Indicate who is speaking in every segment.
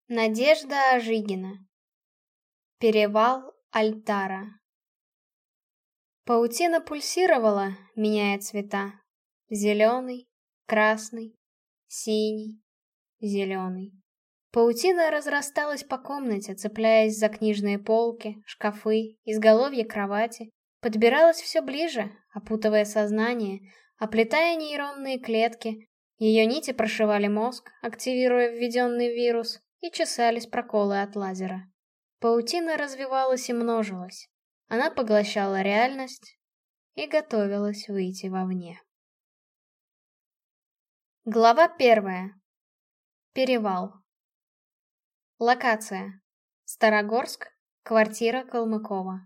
Speaker 1: Надежда Ожигина. Перевал Альтара. Паутина пульсировала, меняя цвета. Зеленый, красный, синий, зеленый. Паутина разрасталась по комнате, цепляясь за книжные полки, шкафы, изголовье кровати. Подбиралась все ближе, опутывая сознание, оплетая нейронные клетки. Ее нити прошивали мозг, активируя введенный вирус, и чесались проколы от лазера. Паутина развивалась и множилась. Она поглощала реальность и готовилась выйти вовне. Глава 1. Перевал. Локация. Старогорск, квартира Калмыкова.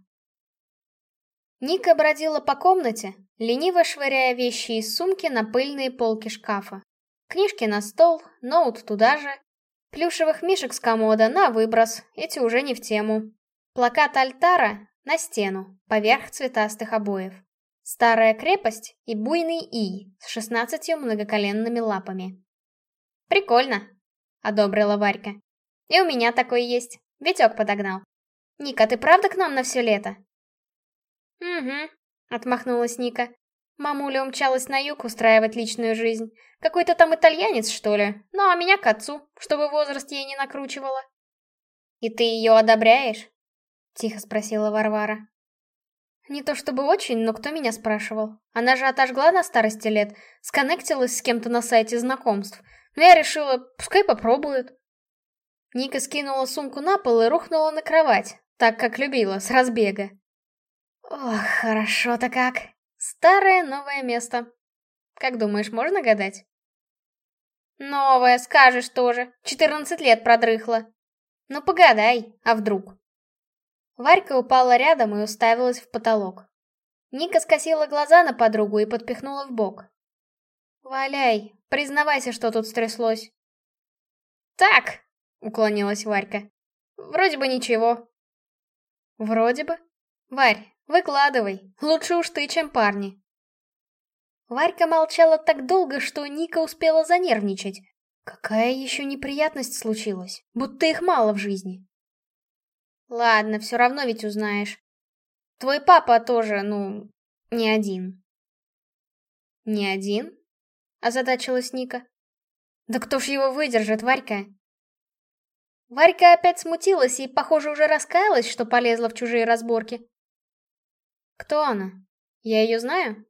Speaker 1: Ника бродила по комнате, лениво швыряя вещи из сумки на пыльные полки шкафа. Книжки на стол, ноут туда же. Плюшевых мишек с комода на выброс, эти уже не в тему. Плакат Альтара на стену, поверх цветастых обоев. Старая крепость и буйный ий с 16 многоколенными лапами. «Прикольно», — одобрила Варька. «И у меня такой есть, Витек подогнал. Ника, ты правда к нам на все лето?» «Угу», — отмахнулась Ника. Мамуля умчалась на юг устраивать личную жизнь. Какой-то там итальянец, что ли? Ну, а меня к отцу, чтобы возраст ей не накручивала. «И ты ее одобряешь?» — тихо спросила Варвара. «Не то чтобы очень, но кто меня спрашивал? Она же отожгла на старости лет, сконнектилась с кем-то на сайте знакомств. Но я решила, пускай попробуют». Ника скинула сумку на пол и рухнула на кровать, так как любила, с разбега. «Ох, хорошо-то как! Старое новое место. Как думаешь, можно гадать?» «Новое, скажешь тоже. 14 лет продрыхла. Ну погадай, а вдруг?» Варька упала рядом и уставилась в потолок. Ника скосила глаза на подругу и подпихнула в бок. «Валяй, признавайся, что тут стряслось». «Так», — уклонилась Варька. «Вроде бы ничего». «Вроде бы? Варь, выкладывай, лучше уж ты, чем парни». Варька молчала так долго, что Ника успела занервничать. Какая еще неприятность случилась, будто их мало в жизни. «Ладно, все равно ведь узнаешь. Твой папа тоже, ну, не один». «Не один?» — озадачилась Ника. «Да кто ж его выдержит, Варька?» Варька опять смутилась и, похоже, уже раскаялась, что полезла в чужие разборки. «Кто она? Я ее знаю?»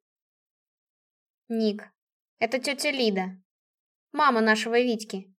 Speaker 1: «Ник, это тетя Лида, мама нашего Витьки».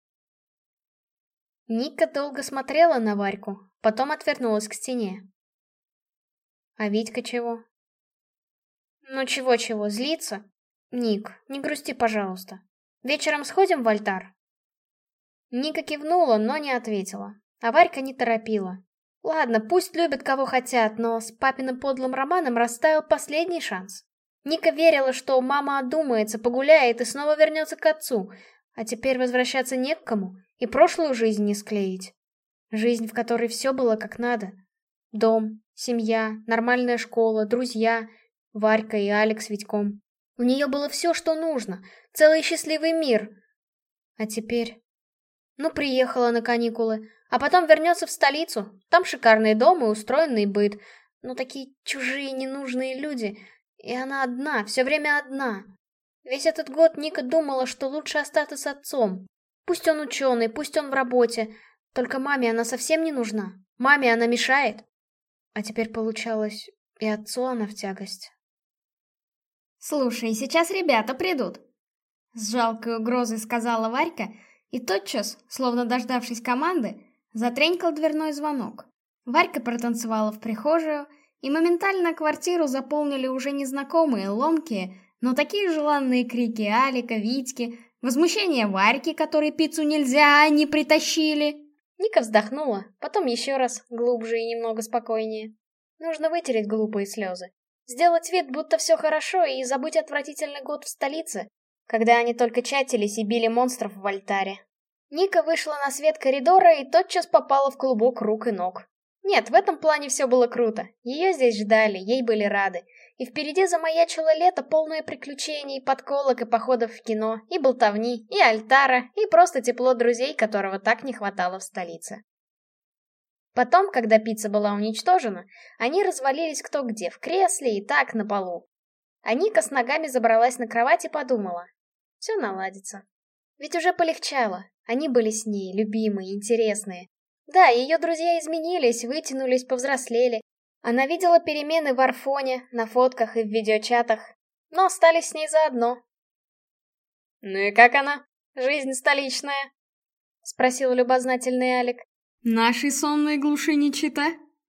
Speaker 1: Ника долго смотрела на Варьку, потом отвернулась к стене. «А Витька чего?» «Ну чего-чего, злится? Ник, не грусти, пожалуйста. Вечером сходим в альтар?» Ника кивнула, но не ответила, а Варька не торопила. Ладно, пусть любят кого хотят, но с папиным подлым романом растаял последний шанс. Ника верила, что мама одумается, погуляет и снова вернется к отцу, а теперь возвращаться не к кому и прошлую жизнь не склеить. Жизнь, в которой все было как надо. Дом, семья, нормальная школа, друзья, Варька и Алекс с Витьком. У нее было все, что нужно, целый счастливый мир. А теперь... Ну, приехала на каникулы, а потом вернется в столицу. Там шикарный дом и устроенный быт. Но такие чужие ненужные люди. И она одна, все время одна. Весь этот год Ника думала, что лучше остаться с отцом. Пусть он ученый, пусть он в работе. Только маме она совсем не нужна. Маме она мешает. А теперь получалось, и отцу она в тягость.
Speaker 2: «Слушай, сейчас ребята придут!» С жалкой угрозой сказала Варька, и тотчас, словно дождавшись команды, затренькал дверной звонок. Варька протанцевала в прихожую, и моментально квартиру заполнили уже незнакомые, ломкие, но такие желанные крики Алика, Витьки, возмущение Варьки, которой пиццу нельзя, а они притащили.
Speaker 1: Ника вздохнула, потом еще раз, глубже и немного спокойнее. Нужно вытереть глупые слезы. Сделать вид, будто все хорошо, и забыть отвратительный год в столице, когда они только чатились и били монстров в альтаре. Ника вышла на свет коридора и тотчас попала в клубок рук и ног. Нет, в этом плане все было круто. Ее здесь ждали, ей были рады. И впереди замаячило лето, полное приключений, подколок и походов в кино, и болтовни, и альтара, и просто тепло друзей, которого так не хватало в столице. Потом, когда пицца была уничтожена, они развалились кто где, в кресле и так на полу. А Ника с ногами забралась на кровать и подумала. Все наладится. Ведь уже полегчало. Они были с ней, любимые, интересные. Да, ее друзья изменились, вытянулись, повзрослели. Она видела перемены в Арфоне, на фотках и в видеочатах, но остались с ней заодно. «Ну и как она? Жизнь столичная?» — спросил любознательный Алик.
Speaker 2: Нашей сонной глуши не чита?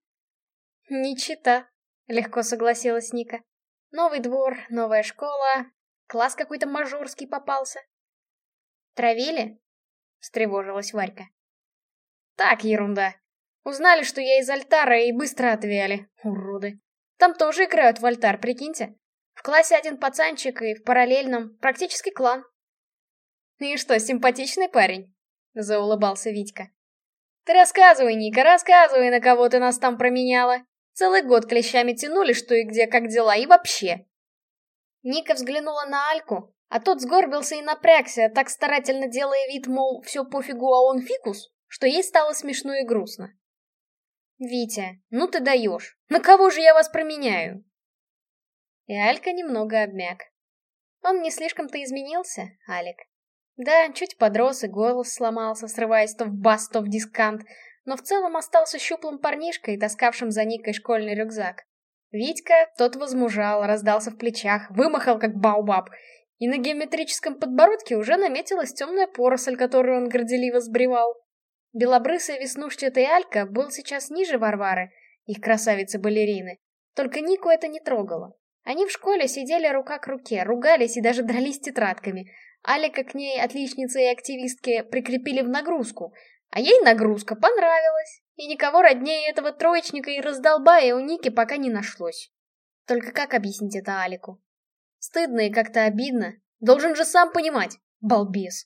Speaker 1: «Не чита», — легко согласилась Ника. «Новый двор, новая школа, класс какой-то мажорский попался». «Травили?» — встревожилась Варька. «Так, ерунда. Узнали, что я из альтара, и быстро отвяли, уроды. Там тоже играют в альтар, прикиньте. В классе один пацанчик, и в параллельном практически клан». «И что, симпатичный парень?» — заулыбался Витька. «Ты рассказывай, Ника, рассказывай, на кого ты нас там променяла. Целый год клещами тянули, что и где, как дела, и вообще». Ника взглянула на Альку, а тот сгорбился и напрягся, так старательно делая вид, мол, все пофигу, а он фикус, что ей стало смешно и грустно. «Витя, ну ты даешь! На кого же я вас променяю?» И Алька немного обмяк. Он не слишком-то изменился, Алик. Да, чуть подрос и голос сломался, срываясь то в бас, то в дискант, но в целом остался щуплым парнишкой, таскавшим за Никой школьный рюкзак. Витька, тот возмужал, раздался в плечах, вымахал как баобаб, и на геометрическом подбородке уже наметилась темная поросль, которую он горделиво сбривал. Белобрысая веснушчатая Алька был сейчас ниже Варвары, их красавицы-балерины, только Нику это не трогало. Они в школе сидели рука к руке, ругались и даже дрались тетрадками. Алика к ней, отличнице и активистке, прикрепили в нагрузку, а ей нагрузка понравилась, и никого роднее этого троечника и раздолбая у Ники пока не нашлось. Только как объяснить это Алику? Стыдно и как-то обидно. Должен же сам понимать, балбес.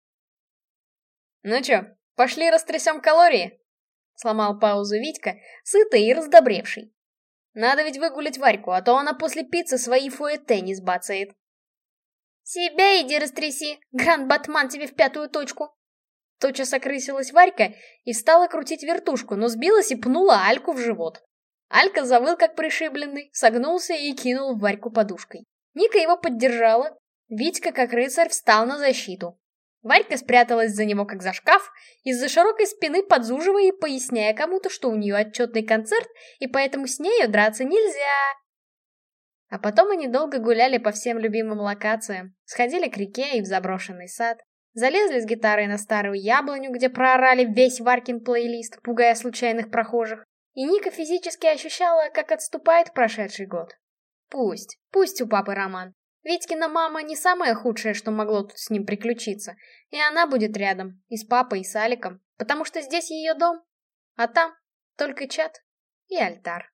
Speaker 1: «Ну чё, пошли растрясем калории?» Сломал паузу Витька, сытый и раздобревший. «Надо ведь выгулять Варьку, а то она после пиццы свои фуэте не сбацает». «Себя иди растряси, Гранд-Батман тебе в пятую точку!» Тотчас окрысилась Варька и стала крутить вертушку, но сбилась и пнула Альку в живот. Алька завыл как пришибленный, согнулся и кинул в Варьку подушкой. Ника его поддержала. Витька, как рыцарь, встал на защиту. Варька спряталась за него, как за шкаф, из-за широкой спины подзуживая и поясняя кому-то, что у нее отчетный концерт, и поэтому с нею драться нельзя. А потом они долго гуляли по всем любимым локациям, сходили к реке и в заброшенный сад, залезли с гитарой на старую яблоню, где проорали весь Варькин плейлист, пугая случайных прохожих, и Ника физически ощущала, как отступает прошедший год. Пусть у папы роман. Витькина мама не самое худшее, что могло тут с ним приключиться, и она будет рядом, и с папой, и с Аликом, потому что здесь ее дом, а там только чат и альтар.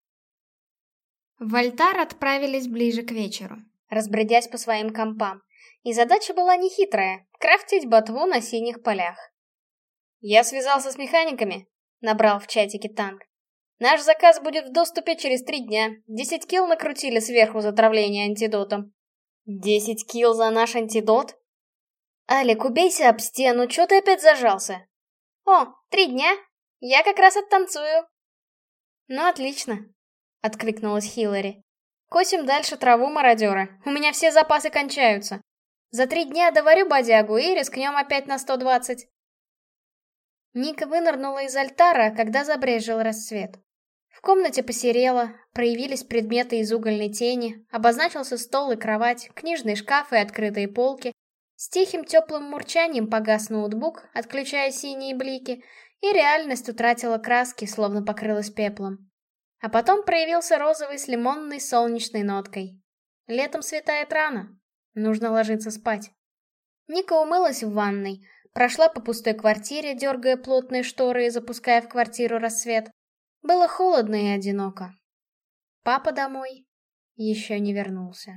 Speaker 2: В альтар отправились ближе к вечеру,
Speaker 1: разбредясь по своим компам, и задача была нехитрая — крафтить ботву на синих полях. «Я связался с механиками», — набрал в чатике Танк. «Наш заказ будет в доступе через 3 дня. 10 килл накрутили сверху за травление антидотом». 10 килл за наш антидот? Алик, убейся об стену, чё ты опять зажался? О, 3 дня? Я как раз оттанцую. Ну, отлично, откликнулась Хиллари. Косим дальше траву, мародеры. У меня все запасы кончаются. За 3 дня доварю бодягу и рискнем опять на 120. Ника вынырнула из альтара, когда забрезжил рассвет. В комнате посерело, проявились предметы из угольной тени, обозначился стол и кровать, книжный шкаф и открытые полки. С тихим теплым мурчанием погас ноутбук, отключая синие блики, и реальность утратила краски, словно покрылась пеплом. А потом проявился розовый с лимонной солнечной ноткой. Летом светает рано. Нужно ложиться спать. Ника умылась в ванной, прошла по пустой квартире, дергая плотные шторы и запуская в квартиру рассвет. Было холодно и одиноко. Папа домой еще не вернулся.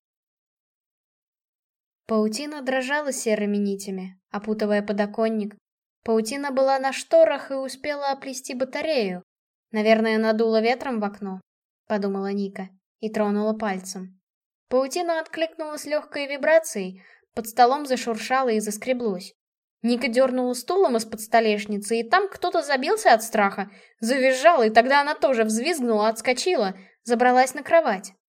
Speaker 1: Паутина дрожала серыми нитями, опутывая подоконник. Паутина была на шторах и успела оплести батарею. Наверное, надуло ветром в окно, подумала Ника и тронула пальцем. Паутина откликнулась легкой вибрацией, под столом зашуршало и заскреблось. Ника дернула стулом из-под столешницы, и там кто-то забился от страха, завизжал, и тогда она тоже взвизгнула, отскочила, забралась на кровать.